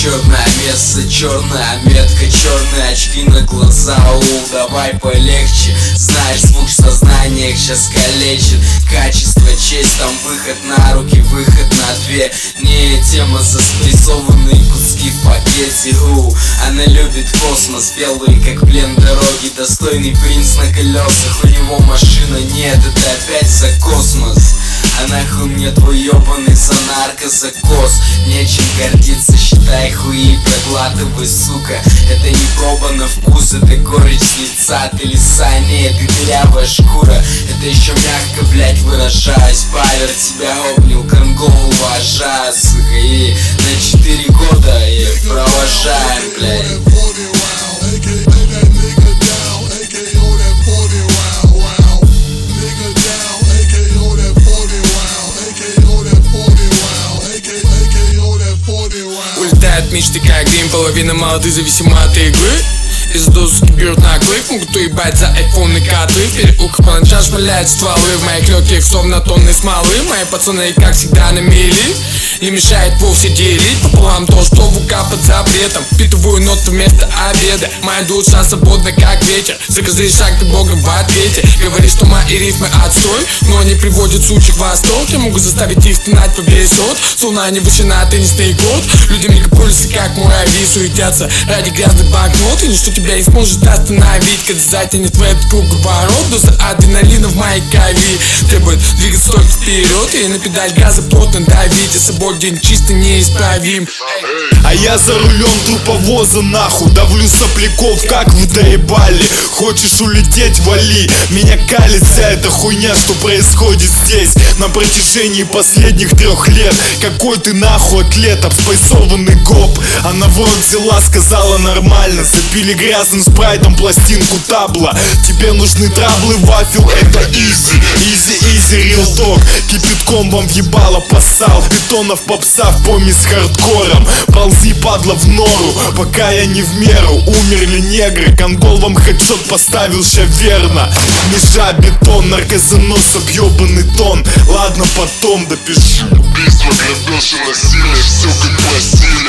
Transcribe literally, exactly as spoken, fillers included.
черное место, черная метка, черные очки на глаза. У, давай полегче, знаешь, звук в сознаниях сейчас калечит. Качество, честь, там выход на руки, выход на две. Не тема заспрессованные куски в пакете. У, она любит космос, белый как плен дороги. Достойный принц на колесах, у него машина нет, это опять за космос. А нахуй мне твой ебаный за наркозакос. Нечем гордиться, считай хуи, проглатывай, сука. Это не проба на вкус, это горечь с лица. Ты лиса, нет, ты дырявая шкура. Это еще мягко, блять, выражаюсь. Павер тебя обнял, Конгол уважаю, сука. И на четыре года и провожаем, блять. Улетают мечты как дым, половина молодых зависима от игры. Из досуги берут на клык, могут уебать за айфон и котлы. В переулках по ночам шмаляют стволы, в моих легких словно тонны смолы. Мои пацаны как всегда на мели, не мешает вовсе делить пополам то, что бука под запретом. Впитываю ноту вместо обеда, моя душа свободна как ветер. За каждый шаг ты богом в ответе. Говоришь, что мои рифмы отстой, но они приводят сучих в восторг. Я могу заставить их стенать по весь рот, словно они вышли на теннисный корт. Люди мегаполисы как муравьи суетятся ради грязных банкнот. И ничто тебя не сможет остановить, когда затянет в этот круговорот. Доза адреналина в моей крови требует двигаться только вперед. И на педаль газа плотно давить, и собой день чисто неисправим. А я за рулем труповоза нахуй давлю сопляков, как вы доебали. Хочешь улететь, вали. Меня калит вся эта хуйня, что происходит здесь на протяжении последних трех лет. Какой ты нахуй атлет, обспайсованный гоп. Она в рот взяла, сказала нормально. Запили грязным спрайтом пластинку табла. Тебе нужны траблы, вафел, это изи. Изи, изи, real talk. Кипятком вам въебало поссал. Бетонов попса в поме с хардкором. Ползи, падла, в нору, пока я не в меру. Умерли негры, Конгол вам хедшот поставил ща верно. Межа, бетон, наркозанос, объебанный тон. Ладно, потом допишу. Убийство, грабеж и насилие, все как пластина.